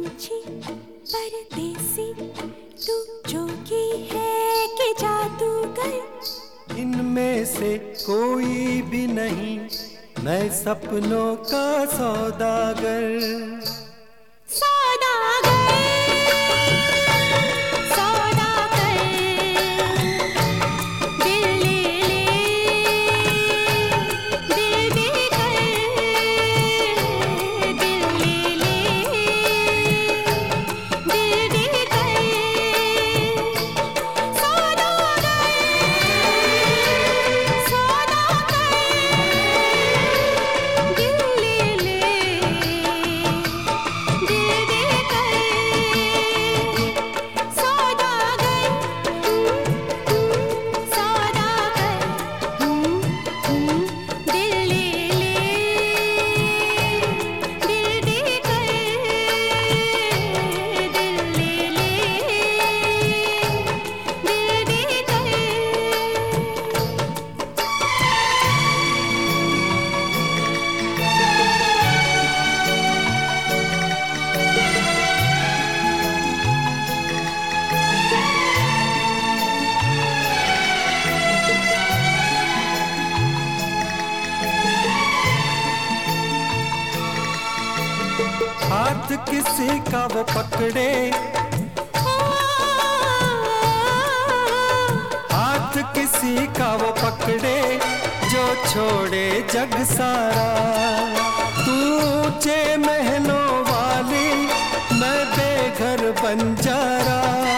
पंछी परदेसी, तू जोगी है कि जादूगर? इनमें से कोई भी नहीं, मैं सपनों का सौदागर। हाथ किसी का वो पकड़े, हाथ किसी का वो पकड़े, जो छोड़े जग सारा। तू ऊंचे महलों वाली, मैं बेघर बंजारा।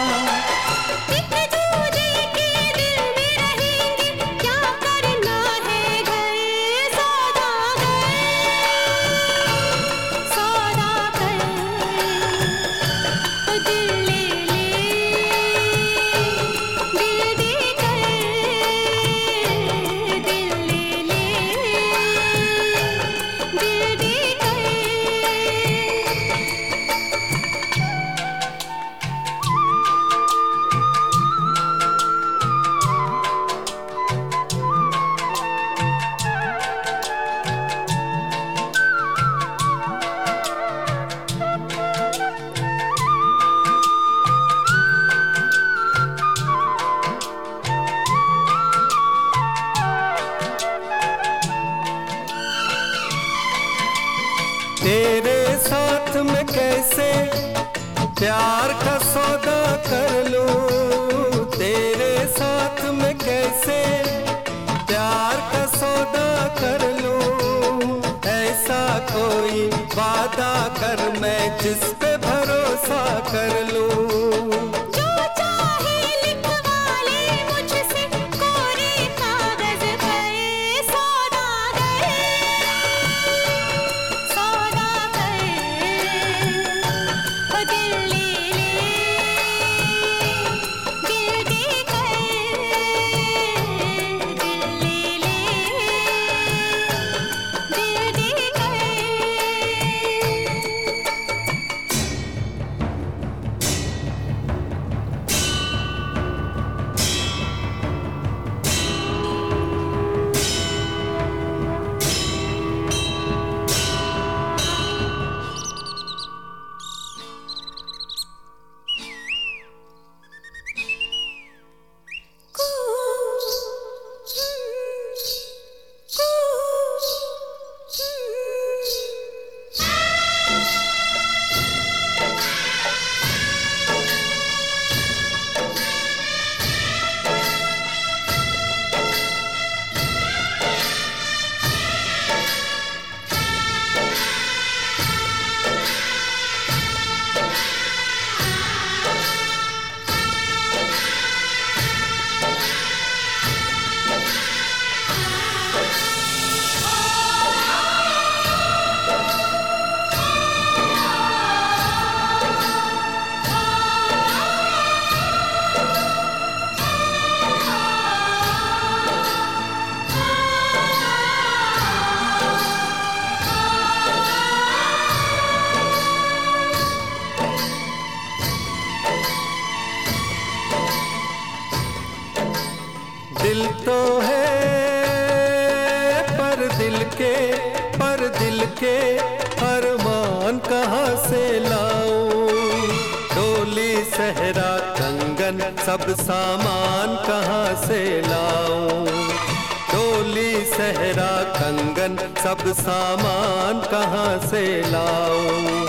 तेरे साथ में कैसे प्यार का सौदा कर लूं, तेरे साथ में कैसे प्यार का सौदा कर लूं। ऐसा कोई वादा कर मैं जिस पे भरोसा कर लूं। दिल तो है पर दिल के अरमान कहाँ से लाऊं। सहरा कंगन सब सामान कहाँ से लाऊं? डोली सहरा कंगन सब सामान कहाँ से लाऊं?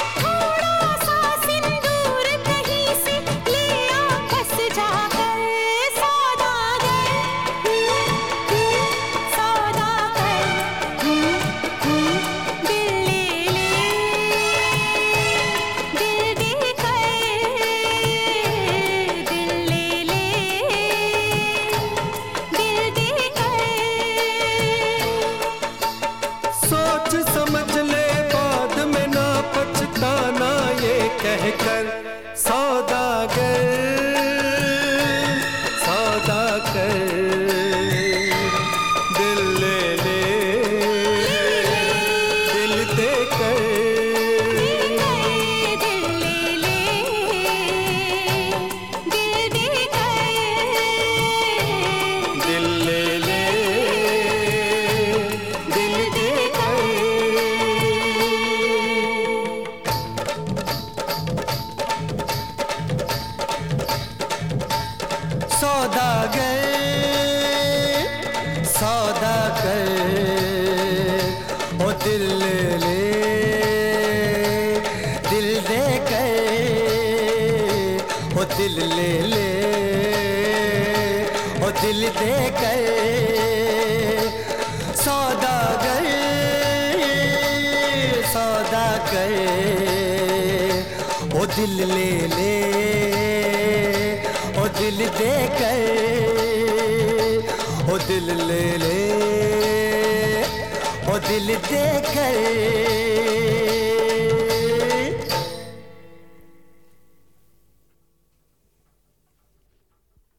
समझ ले बाद में ना पछताना ये कहकर सौदागर सौदागर दिल ले ले दिल दे कर दिल ले ले दिल दे कर दिल ले ले दिल दे सौदागर सौदागर ओ दिल ले ले दिल दे कर ओ दिल ले ले ओ दिल दे कर सौदागर सौदागर ओ दिल ले ले ओ दिल दे कर ओ दिल ले ले ओ दिल दे कर